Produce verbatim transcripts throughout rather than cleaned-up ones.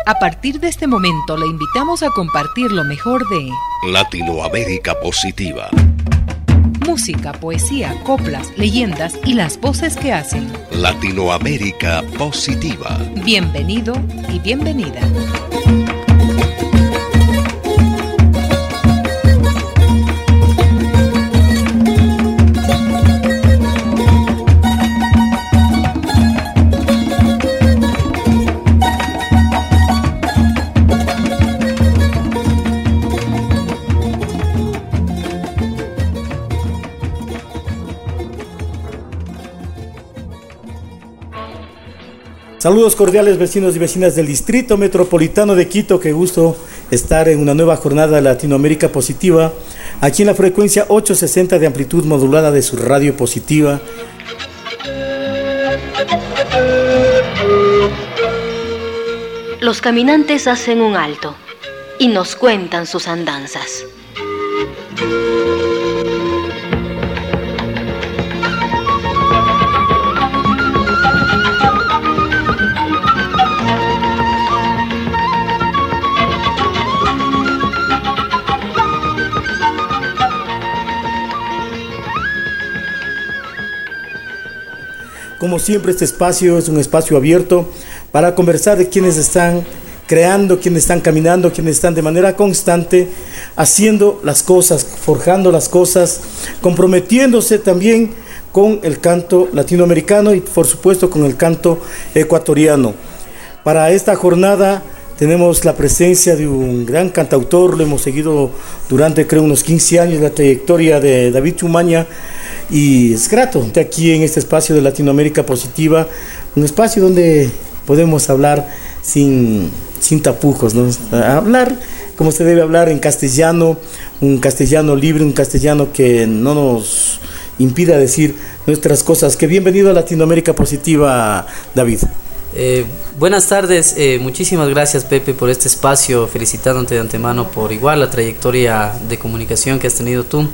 A partir de este momento le invitamos a compartir lo mejor de Latinoamérica Positiva. Música, poesía, coplas, leyendas y las voces que hacen Latinoamérica Positiva. Bienvenido y bienvenida. Saludos cordiales vecinos y vecinas del Distrito Metropolitano de Quito, qué gusto estar en una nueva jornada de Latinoamérica Positiva, aquí en la frecuencia ochocientos sesenta de amplitud modulada de su radio positiva. Los caminantes hacen un alto y nos cuentan sus andanzas. Como siempre, este espacio es un espacio abierto para conversar de quienes están creando, quienes están caminando, quienes están de manera constante haciendo las cosas, forjando las cosas, comprometiéndose también con el canto latinoamericano y por supuesto con el canto ecuatoriano. Para esta jornada tenemos la presencia de un gran cantautor, lo hemos seguido durante creo unos quince años, la trayectoria de David Chumaña, y es grato estar aquí en este espacio de Latinoamérica Positiva, un espacio donde podemos hablar sin, sin tapujos, ¿no? Hablar como se debe hablar en castellano, un castellano libre, un castellano que no nos impida decir nuestras cosas. Que bienvenido a Latinoamérica Positiva, David. Eh, buenas tardes, eh, muchísimas gracias Pepe por este espacio, felicitándote de antemano por igual la trayectoria de comunicación que has tenido tú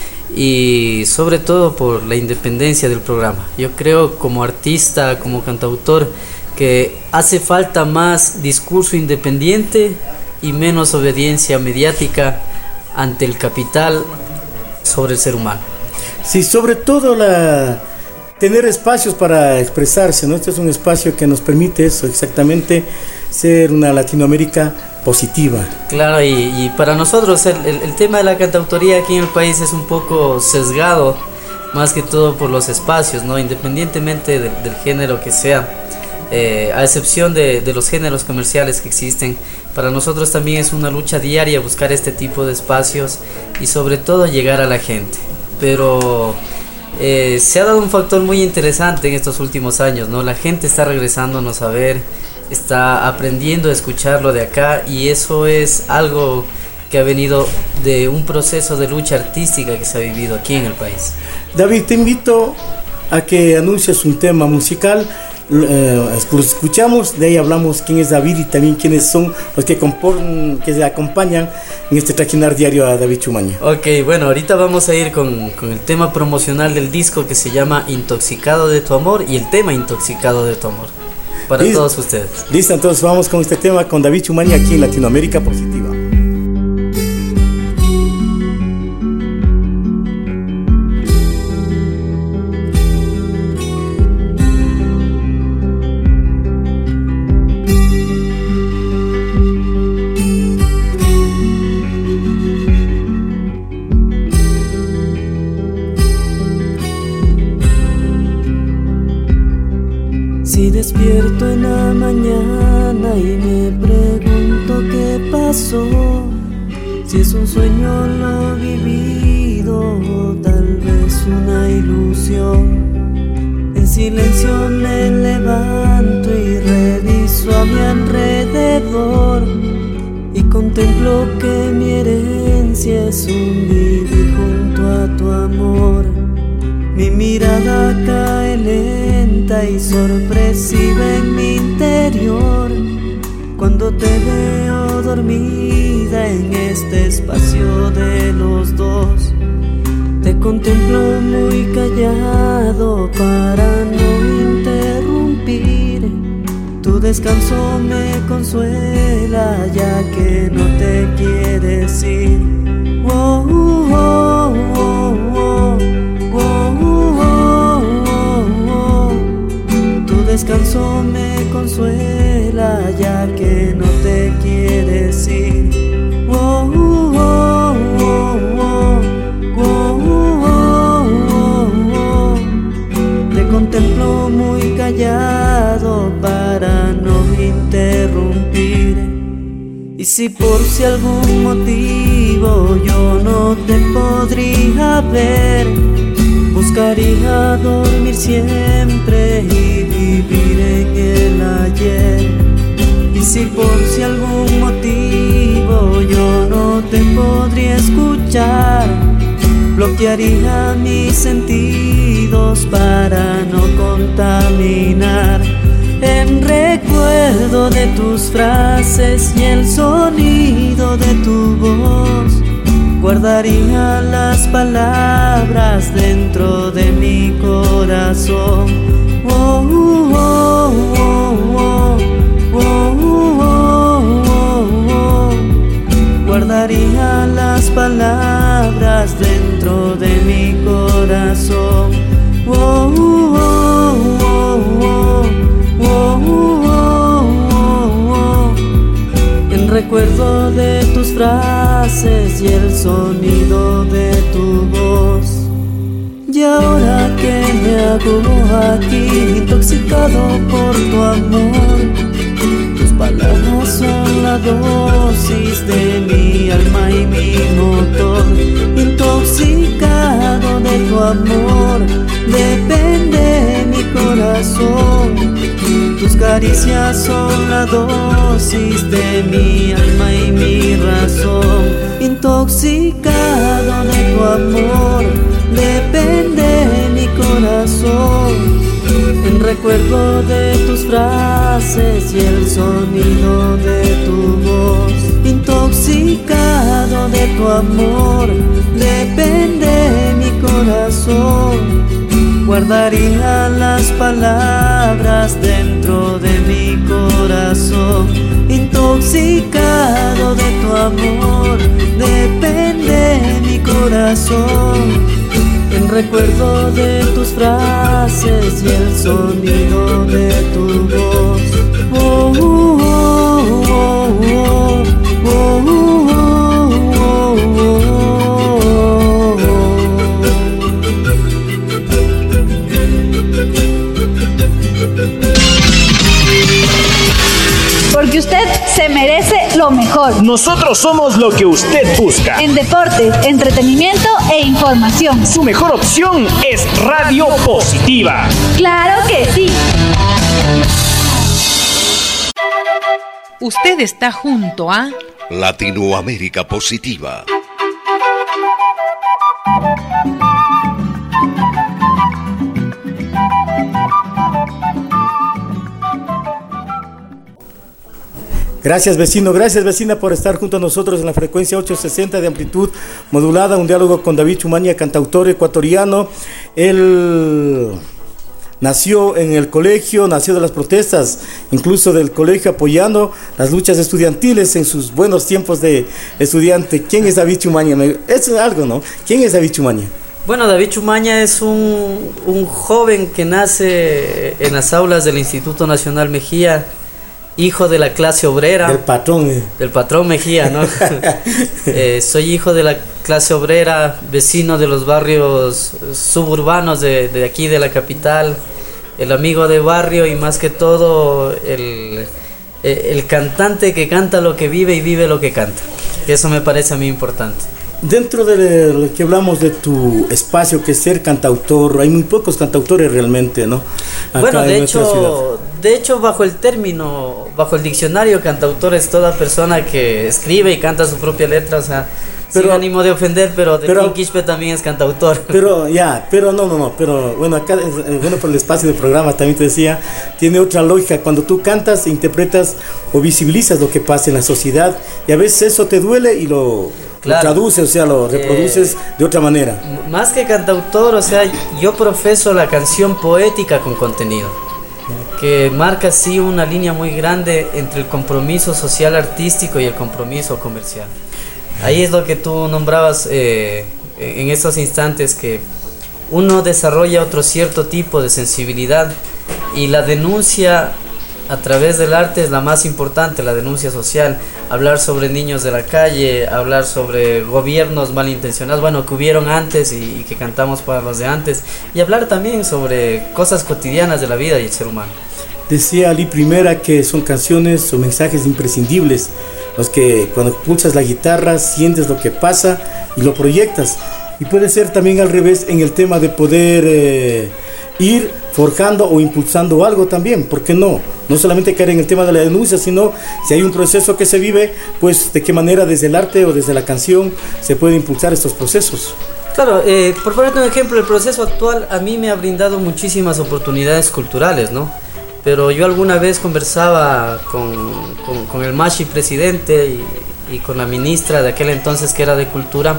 y sobre todo por la independencia del programa. Yo creo como artista, como cantautor, que hace falta más discurso independiente y menos obediencia mediática ante el capital sobre el ser humano. Sí, sobre todo la... tener espacios para expresarse, ¿no? Este es un espacio que nos permite eso, exactamente, ser una Latinoamérica positiva. Claro, y, y para nosotros el, el, el tema de la cantautoría aquí en el país es un poco sesgado, más que todo por los espacios, ¿no? Independientemente de, del género que sea, eh, a excepción de, de los géneros comerciales que existen, para nosotros también es una lucha diaria buscar este tipo de espacios y sobre todo llegar a la gente. Pero... Eh, se ha dado un factor muy interesante en estos últimos años, ¿no? La gente está regresándonos a ver, está aprendiendo a escucharlo de acá y eso es algo que ha venido de un proceso de lucha artística que se ha vivido aquí en el país. David, te invito a que anuncies un tema musical, eh, lo escuchamos, de ahí hablamos quién es David y también quiénes son los que, compon, que se acompañan en este traquinar diario a David Chumaña. Ok, bueno, ahorita vamos a ir con, con el tema promocional del disco que se llama Intoxicado de tu amor y el tema Intoxicado de tu amor, para Listo. Todos ustedes. Listo, entonces vamos con este tema con David Chumaña aquí en Latinoamérica Positiva. Despierto en la mañana y me pregunto qué pasó, si es un sueño lo vivido o tal vez una ilusión. En silencio me levanto y reviso a mi alrededor y contemplo que mi herencia es un vivir junto a tu amor. Mi mirada cae lenta y sorpresiva en mi interior cuando te veo dormida en este espacio de los dos. Te contemplo muy callado para no interrumpir tu descanso me consuela ya que no te quieres ir. Oh, oh, oh, oh, oh, oh, oh, oh. Tu descanso me consuela ya que no te quieres ir. Oh, oh, oh, oh, oh, oh, oh, oh. Te contemplo muy callado para no interrumpir. Y si por si algún motivo yo no te podría ver, buscaría dormir siempre y vivir en el ayer. Y si por si algún motivo yo no te podría escuchar, bloquearía mis sentidos para no contaminar. En recuerdo de tus frases y el sonido de tu voz, guardaría las palabras dentro de mi corazón. Oh, oh, oh, oh, oh, oh, oh, oh. Guardaría las palabras dentro de mi corazón. Oh, oh, oh, oh. Oh, oh, oh, oh. En recuerdo de tus frases y el sonido de tu voz. Y ahora que me hago aquí intoxicado por tu amor, tus palabras son la dosis de mi alma y mi motor. Intoxicado de tu amor, depende mi corazón. Tus caricias son la dosis de mi alma y mi razón. Intoxicado de tu amor, depende mi corazón. En recuerdo de tus frases y el sonido de tu voz. Intoxicado de tu amor, depende mi corazón. Guardaría las palabras dentro de mi corazón. Intoxicado de tu amor, depende mi corazón. En recuerdo de tus frases y el sonido de tu voz. Oh, oh, oh, oh, oh, oh, oh, oh. Porque usted se merece lo mejor. Nosotros somos lo que usted busca. En deporte, entretenimiento e información. Su mejor opción es Radio Positiva. ¡Claro que sí! Usted está junto a Latinoamérica Positiva. Gracias vecino, gracias vecina por estar junto a nosotros en la frecuencia ochocientos sesenta de amplitud modulada, un diálogo con David Chumaña, cantautor ecuatoriano. Él nació en el colegio, nació de las protestas, incluso del colegio, apoyando las luchas estudiantiles en sus buenos tiempos de estudiante. ¿Quién es David Chumaña? Es algo, ¿no? ¿Quién es David Chumaña? Bueno, David Chumaña es un, un joven que nace en las aulas del Instituto Nacional Mejía, hijo de la clase obrera. El patrón. Eh. Del patrón Mejía, ¿no? eh, soy hijo de la clase obrera, vecino de los barrios suburbanos de, de aquí, de la capital, el amigo de barrio y más que todo el, el cantante que canta lo que vive y vive lo que canta. Eso me parece a mí importante. Dentro de lo que hablamos de tu espacio, que es ser cantautor, hay muy pocos cantautores realmente, ¿no? Acá bueno, de hecho, de hecho, bajo el término, bajo el diccionario, cantautor es toda persona que escribe y canta su propia letra, o sea, pero, sin ánimo de ofender, pero de pero, Quispe también es cantautor. Pero ya, pero no, no, no, pero bueno, acá, bueno, por el espacio del programa también te decía, tiene otra lógica. Cuando tú cantas, interpretas o visibilizas lo que pasa en la sociedad y a veces eso te duele y lo... Claro. Lo traduces, o sea, lo reproduces eh, de otra manera. Más que cantautor, o sea, yo profeso la canción poética con contenido. que marca sí una línea muy grande entre el compromiso social artístico y el compromiso comercial. Ahí es lo que tú nombrabas eh, en estos instantes, que uno desarrolla otro cierto tipo de sensibilidad y la denuncia a través del arte es la más importante, la denuncia social. Hablar sobre niños de la calle, hablar sobre gobiernos malintencionados, bueno, que hubieron antes y, y que cantamos para los de antes, y hablar también sobre cosas cotidianas de la vida y el ser humano. Decía Ali Primera que son canciones o mensajes imprescindibles, los que cuando pulsas la guitarra sientes lo que pasa y lo proyectas. Y puede ser también al revés en el tema de poder eh, ir forjando o impulsando algo también, ¿por qué no? No solamente caer en el tema de la denuncia, sino si hay un proceso que se vive, pues de qué manera desde el arte o desde la canción se puede impulsar estos procesos. Claro, eh, por ponerte un ejemplo, el proceso actual a mí me ha brindado muchísimas oportunidades culturales, ¿no? Pero yo alguna vez conversaba con, con, con el Mashi presidente y, y con la ministra de aquel entonces que era de Cultura,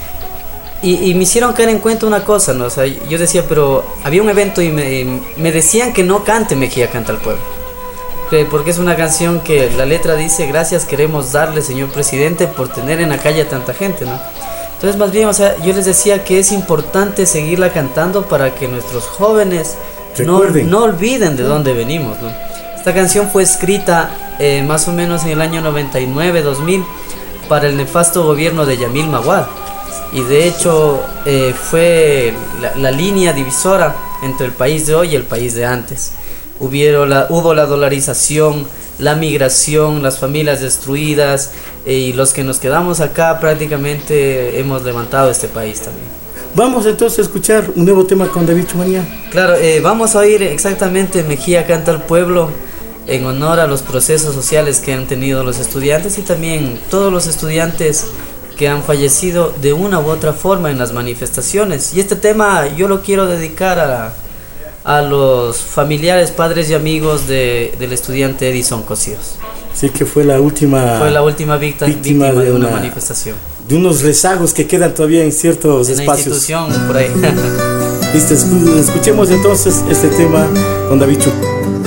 y, y me hicieron caer en cuenta una cosa, ¿no? O sea, yo decía, pero había un evento y me, me decían que no cante Mejía Canta al Pueblo, porque es una canción que la letra dice: gracias queremos darle, señor presidente, por tener en la calle a tanta gente, ¿no? Entonces, más bien, o sea, yo les decía que es importante seguirla cantando para que nuestros jóvenes no, no olviden de dónde venimos, ¿no? Esta canción fue escrita eh, más o menos en el año noventa y nueve, dos mil, para el nefasto gobierno de Yamil Maguad, y de hecho eh, fue la, la línea divisora entre el país de hoy y el país de antes. Hubieron la, hubo la dolarización, la migración, las familias destruidas, eh, y los que nos quedamos acá prácticamente hemos levantado este país también. Vamos entonces a escuchar un nuevo tema con David Chumanía. Claro, eh, vamos a oír exactamente Mejía Canta al Pueblo, en honor a los procesos sociales que han tenido los estudiantes y también todos los estudiantes que han fallecido de una u otra forma en las manifestaciones. Y este tema yo lo quiero dedicar a, a los familiares, padres y amigos de, del estudiante Edison Cosíos. Sí, que fue la última, fue la última víctima, víctima de, de una, una manifestación. De unos rezagos que quedan todavía en ciertos de espacios. Una institución por ahí. Listo, escuchemos entonces este tema con David Chu.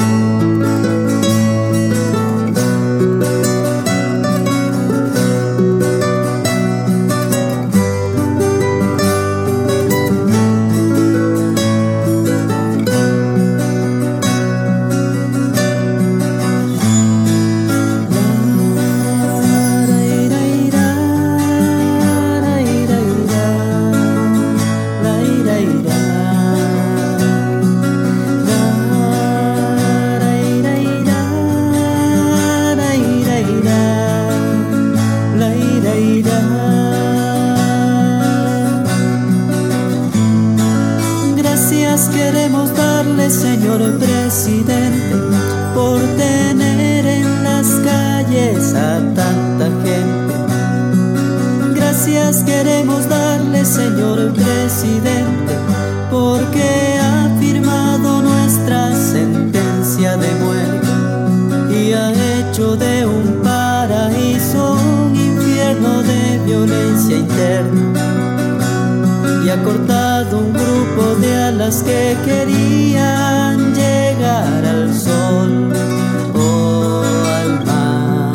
Queremos darle, señor presidente, por tener en las calles a tanta gente. Gracias queremos darle, señor presidente, porque ha firmado nuestra sentencia de muerte y ha hecho de un paraíso un infierno de violencia interna. Y ha cortado un grupo de alas que querían llegar al sol o al mar.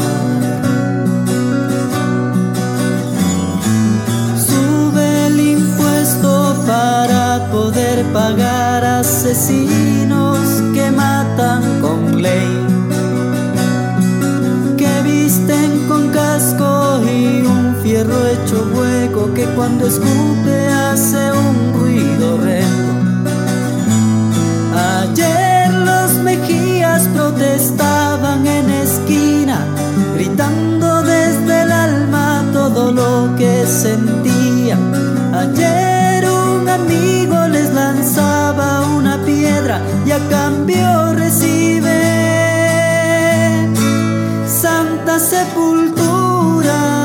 Sube el impuesto para poder pagar asesinos que matan con ley, que visten con casco y un fierro hecho hueco, que cuando escupe hace un ruido horrendo. Ayer los Mejías protestaban en esquina, gritando desde el alma todo lo que sentían. Ayer un amigo les lanzaba una piedra y a cambio recibe santa sepultura.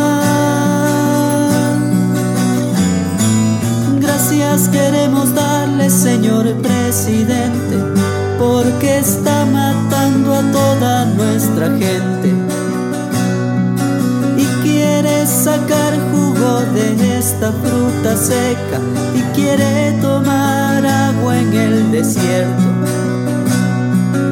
Gracias queremos darle, señor presidente, porque está matando a toda nuestra gente y quiere sacar jugo de esta fruta seca y quiere tomar agua en el desierto.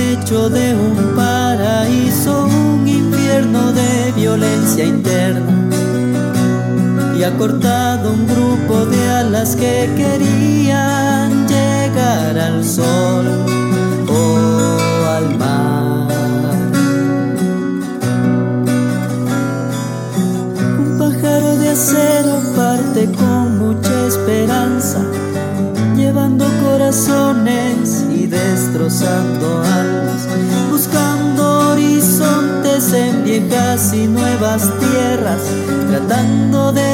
hecho de un paraíso un infierno de violencia interna, y ha cortado un grupo de alas que querían llegar al sol o al mar. Un pájaro de acero parte con mucha esperanza, llevando corazones y destrozando almas, buscando horizontes en viejas y nuevas tierras, tratando de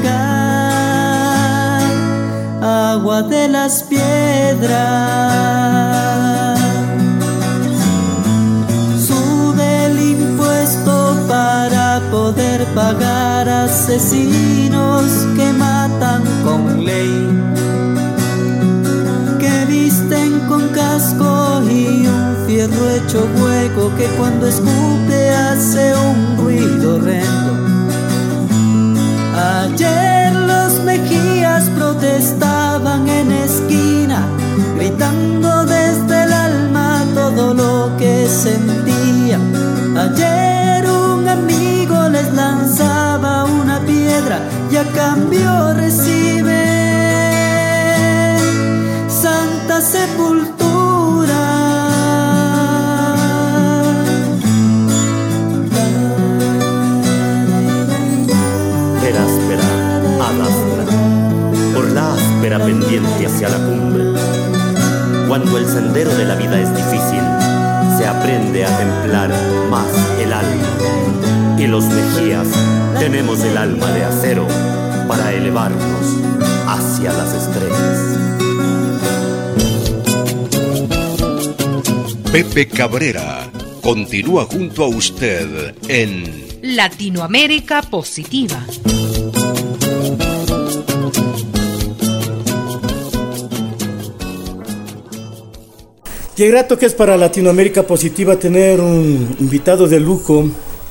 sacar agua de las piedras. Sube el impuesto para poder pagar asesinos que matan con ley, visten con casco y un fierro hecho hueco que cuando escupe hace un ruido horrendo. Ayer los Mejías protestaban en esquina, gritando desde el alma todo lo que sentían. Ayer un amigo les lanzaba una piedra y a cambio recibe Santa Sepultura. Era áspera, ad áspera, por la áspera pendiente hacia la cumbre. Cuando el sendero de la vida es difícil, se aprende a templar más el alma. Y los Mejías tenemos el alma de acero para elevarnos hacia las estrellas. Pepe Cabrera continúa junto a usted en Latinoamérica Positiva. Qué grato que es para Latinoamérica Positiva tener un invitado de lujo,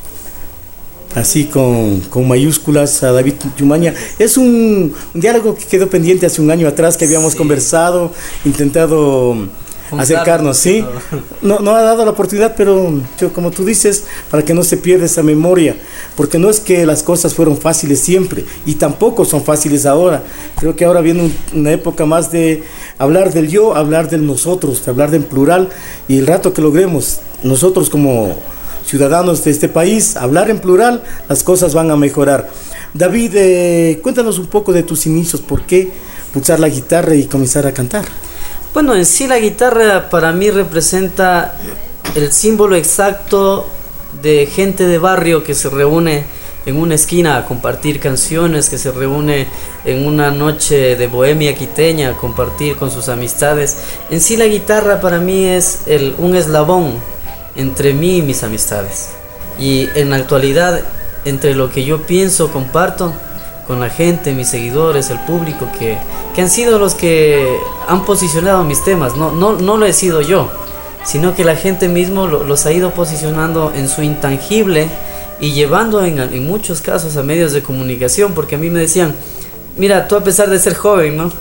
así con, con mayúsculas, a David Chumaña. Es un, un diálogo que quedó pendiente hace un año atrás, que habíamos sí. conversado, intentado acercarnos, ¿sí? No, no ha dado la oportunidad, pero yo, como tú dices, para que no se pierda esa memoria, porque no es que las cosas fueron fáciles siempre, y tampoco son fáciles ahora. Creo que ahora viene un, una época más de hablar del yo, hablar del nosotros, de hablar del plural, y el rato que logremos nosotros como ciudadanos de este país hablar en plural, las cosas van a mejorar. David, eh, cuéntanos un poco de tus inicios, ¿por qué pulsar la guitarra y comenzar a cantar? Bueno, en sí la guitarra para mí representa el símbolo exacto de gente de barrio que se reúne en una esquina a compartir canciones, que se reúne en una noche de bohemia quiteña a compartir con sus amistades. En sí la guitarra para mí es el, un eslabón entre mí y mis amistades. Y en la actualidad, entre lo que yo pienso, comparto con la gente, mis seguidores, el público, que, que han sido los que han posicionado mis temas. No, no, no lo he sido yo, sino que la gente mismo lo, los ha ido posicionando en su intangible y llevando en, en muchos casos a medios de comunicación, porque a mí me decían, mira, tú a pesar de ser joven, ¿no?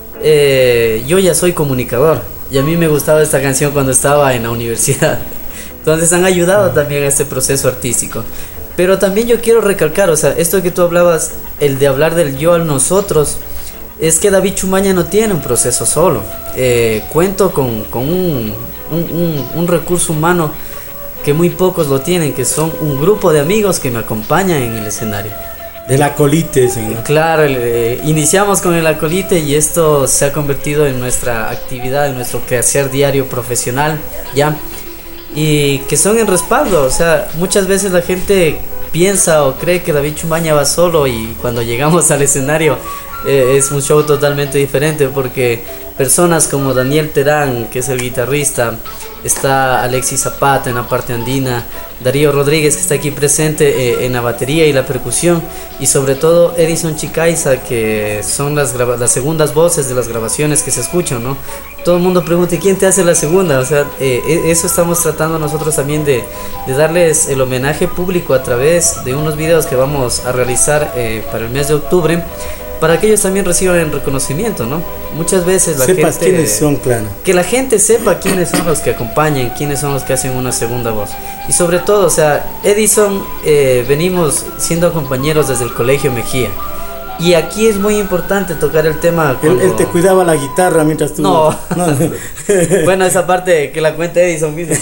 Eh, yo ya soy comunicador, y a mí me gustaba esta canción cuando estaba en la universidad. Entonces han ayudado también a este proceso artístico. Pero también yo quiero recalcar, o sea, esto que tú hablabas, el de hablar del yo al nosotros, es que David Chumaña no tiene un proceso solo. Eh, cuento con, con un, un, un, un recurso humano que muy pocos lo tienen, que son un grupo de amigos que me acompañan en el escenario. Del Acolite, señor. Claro, eh, iniciamos con el Acolite y esto se ha convertido en nuestra actividad, en nuestro quehacer diario profesional, ¿ya? Y que son en respaldo, o sea, muchas veces la gente piensa o cree que David Chumaña va solo, y cuando llegamos al escenario eh, es un show totalmente diferente, porque personas como Daniel Terán, que es el guitarrista, está Alexis Zapata en la parte andina, Darío Rodríguez, que está aquí presente eh, en la batería y la percusión, y sobre todo Edison Chicaiza, que son las, grava- las segundas voces de las grabaciones que se escuchan, ¿no? Todo el mundo pregunta, ¿quién te hace la segunda? O sea, eh, eso estamos tratando nosotros también de, de darles el homenaje público a través de unos videos que vamos a realizar eh, para el mes de octubre, para que ellos también reciban el reconocimiento, ¿no? Muchas veces la Sepas gente... quiénes son, claro. Que la gente sepa quiénes son los que acompañan, quiénes son los que hacen una segunda voz. Y sobre todo, o sea, Edison, eh, venimos siendo compañeros desde el Colegio Mejía. Y aquí es muy importante tocar el tema. Cuando... Él, él te cuidaba la guitarra mientras tú... No. no. Bueno, esa parte que la cuenta Edison mismo.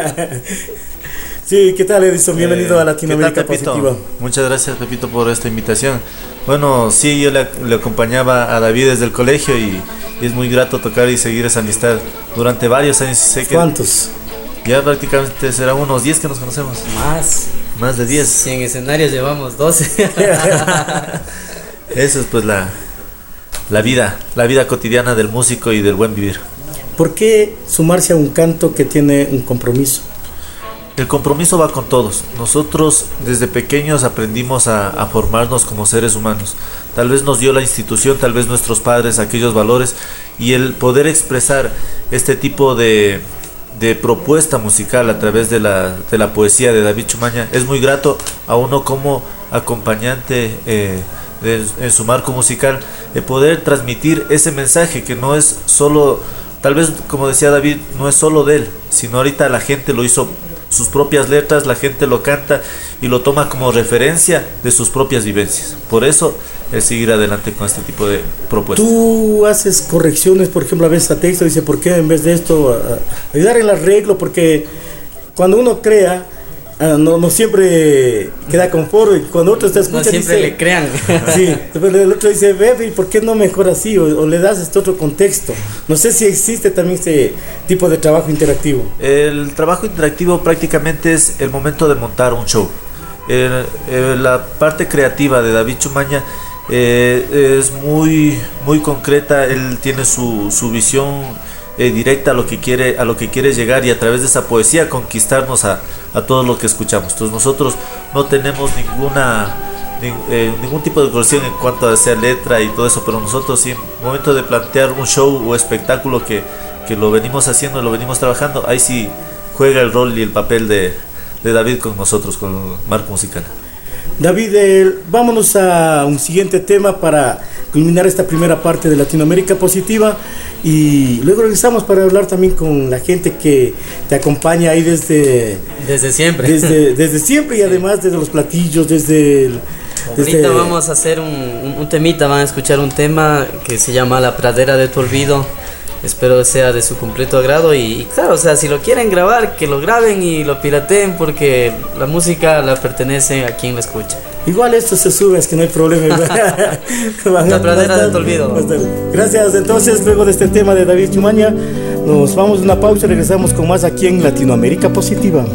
Sí, ¿qué tal, Edison? Bienvenido eh, a Latinoamérica ¿qué tal, Pepito? Positiva. Muchas gracias, Pepito, por esta invitación. Bueno, sí, yo le, le acompañaba a David desde el colegio y, y es muy grato tocar y seguir esa amistad durante varios años. Sé que ¿Cuántos? Ya prácticamente serán unos diez que nos conocemos. Más. Más de diez. Si en escenarios llevamos doce. Eso es pues la, la vida, la vida cotidiana del músico y del buen vivir. ¿Por qué sumarse a un canto que tiene un compromiso? El compromiso va con todos. Nosotros desde pequeños aprendimos a, a formarnos como seres humanos. Tal vez nos dio la institución, tal vez nuestros padres aquellos valores, y el poder expresar este tipo de, de propuesta musical a través de la, de la poesía de David Chumaña es muy grato a uno como acompañante eh, de, en su marco musical, de poder transmitir ese mensaje que no es solo, tal vez como decía David, no es solo de él, sino ahorita la gente lo hizo sus propias letras, la gente lo canta y lo toma como referencia de sus propias vivencias. Por eso es seguir adelante con este tipo de propuestas. Tú haces correcciones, por ejemplo, a veces a texto, dice, ¿por qué en vez de esto a, ayudar en el arreglo? Porque cuando uno crea, uh, no, no siempre queda conforme, y cuando otro está escuchando, no siempre dice, le crean. Sí, el otro dice, ve, ¿por qué no mejor así? O, o le das este otro contexto. No sé si existe también este tipo de trabajo interactivo. El trabajo interactivo prácticamente es el momento de montar un show. El, el, la parte creativa de David Chumaña eh, es muy, muy concreta. Él tiene su, su visión eh, directa a lo que quiere, a lo que quiere llegar, y a través de esa poesía conquistarnos a, a todo lo que escuchamos. Entonces nosotros no tenemos ninguna Ni, eh, ningún tipo de corrección en cuanto a sea letra y todo eso, pero nosotros sí, en el momento de plantear un show o espectáculo que, que lo venimos haciendo, lo venimos trabajando, ahí sí juega el rol y el papel de, de David con nosotros, con el marco musical. David, eh, vámonos a un siguiente tema para culminar esta primera parte de Latinoamérica Positiva, y luego regresamos para hablar también con la gente que te acompaña ahí desde desde siempre desde, desde siempre, y además desde los platillos, desde el, Ahorita desde... vamos a hacer un, un, un temita, van a escuchar un tema que se llama La Pradera de tu Olvido. Espero sea de su completo agrado, y, y claro, o sea, si lo quieren grabar, que lo graben y lo pirateen, porque la música la pertenece a quien la escucha. Igual esto se sube, es que no hay problema. La Pradera de tu Olvido. Gracias. Entonces, luego de este tema de David Chumaña, nos vamos a una pausa y regresamos con más aquí en Latinoamérica Positiva.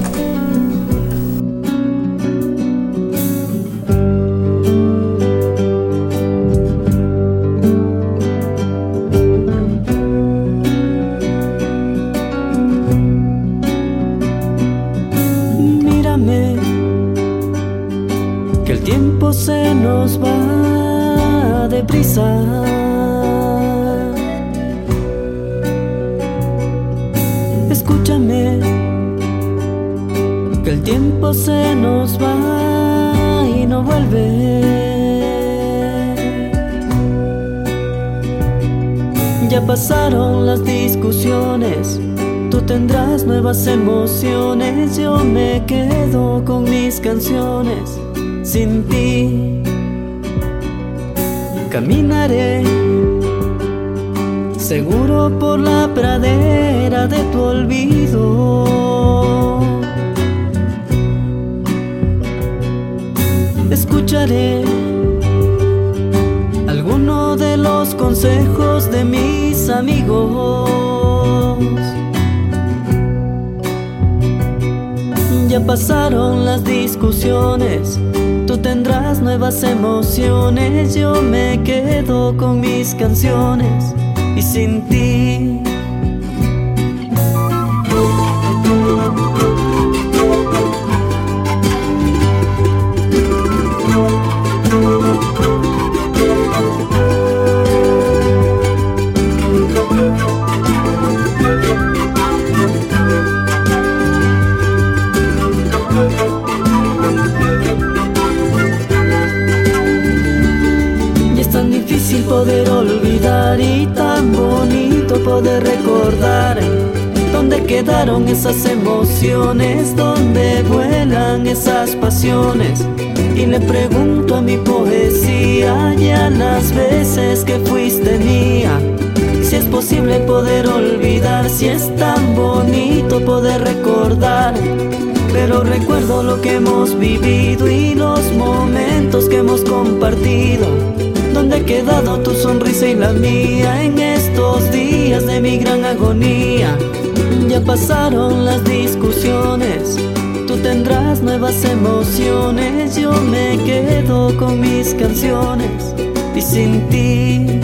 Se nos va deprisa. Escúchame, que el tiempo se nos va y no vuelve. Ya pasaron las discusiones, tú tendrás nuevas emociones, yo me quedo con mis canciones. Sin ti caminaré seguro por la pradera de tu olvido. Escucharé alguno de los consejos de mis amigos. Ya pasaron las discusiones, tú tendrás nuevas emociones, yo me quedo con mis canciones y sin ti. quedaron esas emociones? ¿Dónde vuelan esas pasiones? Y le pregunto a mi poesía y a las veces que fuiste mía, si es posible poder olvidar, si es tan bonito poder recordar. Pero recuerdo lo que hemos vivido y los momentos que hemos compartido. ¿Dónde ha quedado tu sonrisa y la mía en estos días de mi gran agonía? Ya pasaron las discusiones, tú tendrás nuevas emociones. Yo me quedo con mis canciones y sin ti.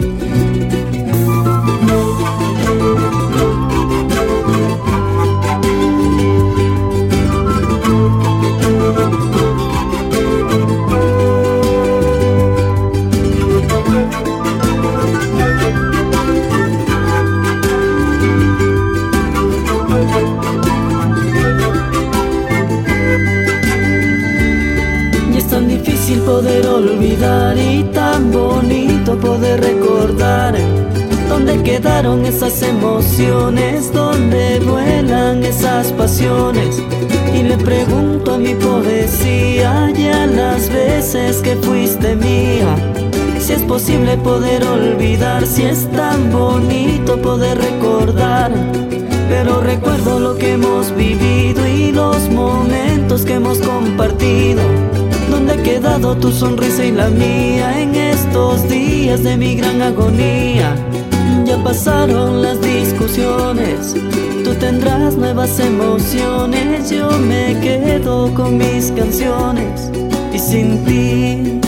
Poder olvidar y tan bonito poder recordar. ¿Dónde quedaron esas emociones? ¿Dónde vuelan esas pasiones? Y le pregunto a mi poesía y a las veces que fuiste mía, si es posible poder olvidar, si es tan bonito poder recordar. Pero recuerdo lo que hemos vivido y los momentos que hemos compartido. ¿Dónde ha quedado tu sonrisa y la mía en estos días de mi gran agonía? Ya pasaron las discusiones, tú tendrás nuevas emociones. Yo me quedo con mis canciones y sin ti.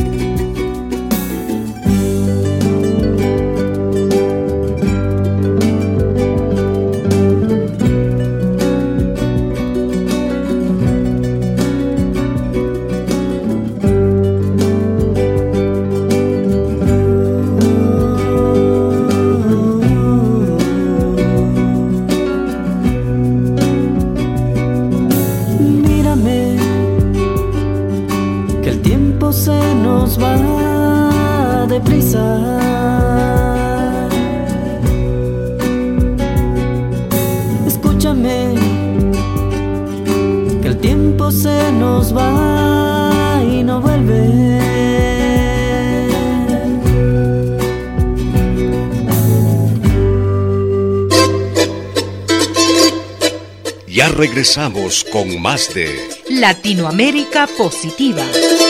Escúchame, que el tiempo se nos va y no vuelve. Ya regresamos con más de Latinoamérica Positiva.